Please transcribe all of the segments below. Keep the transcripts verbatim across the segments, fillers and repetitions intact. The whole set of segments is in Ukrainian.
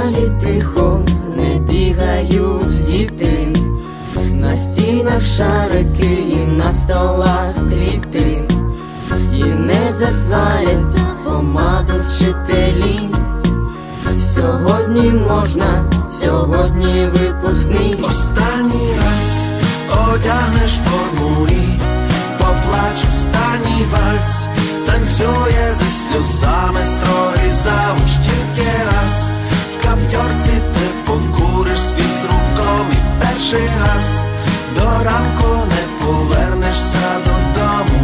залі тихо не бігають діти, на стінах шарики і на столах квіти, і не засваряться помаду вчителі. Сьогодні можна, сьогодні випускний. Останній раз одягнеш форму і поплач останній вальс. Танцює зі сльозами строгий завуч тільки раз. В каптьорці ти покуриш світ з руком і перший раз до ранку не повернешся додому.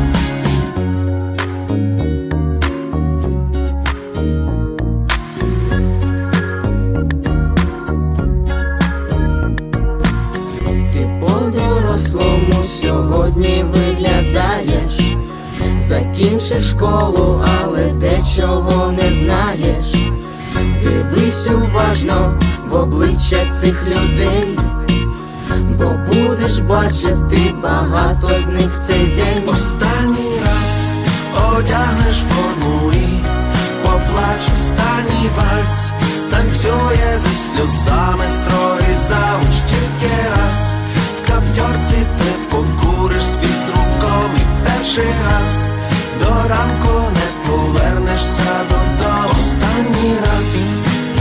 По-дорослому сьогодні виглядаєш, закінчив школу, але дечого не знаєш. Дивись уважно в обличчя цих людей, бо будеш бачити багато з них в цей день. Останній раз одягнеш форму і поплач останній вальс. Танцює зі сльозами строгий завуч тільки раз. В каптьорці ти покуриш світ з руком і перший раз до ранку не повернешся додому. Останній раз,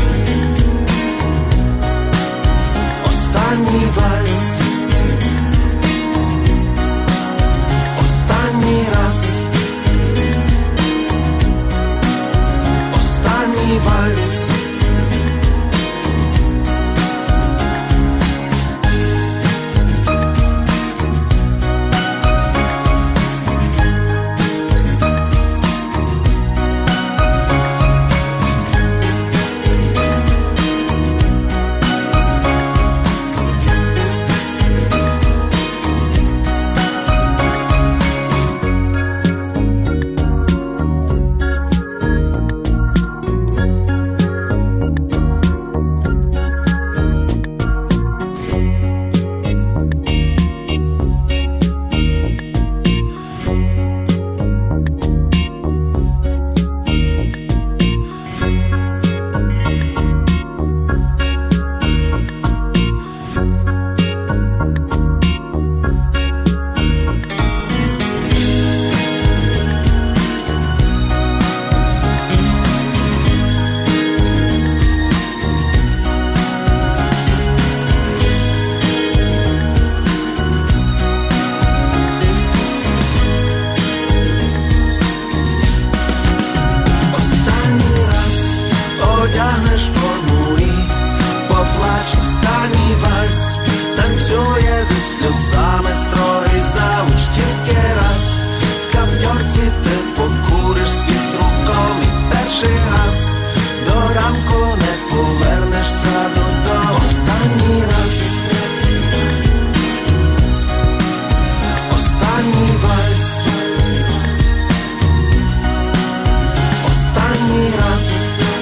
останній вальс, останній раз, останній вальс. Одягнеш форму і поплач останній вальс. Танцює зі сльозами строгий завуч тільки раз. В каптьорці ти покуриш світ з руком і перший раз до ранку не повернешся додому. Останній раз, останній вальс, останній раз,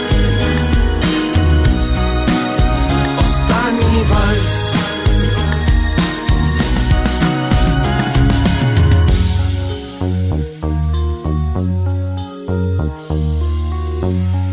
вальс. Thank you.